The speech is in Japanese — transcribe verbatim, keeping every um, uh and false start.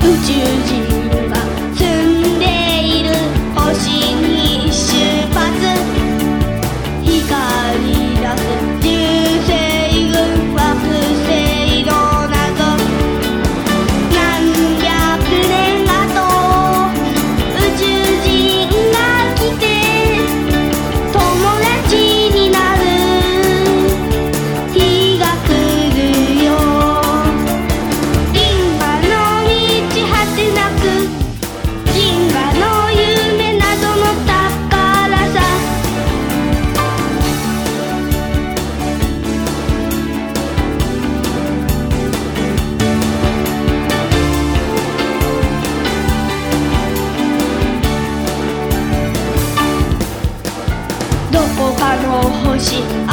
宙人が住んでいる星に出発。光り出す流星群、惑星の謎。何百年後宇宙人が来て友達になる日が来るよ。銀河の満ち果てなく銀河の夢などの宝さ。どこかの星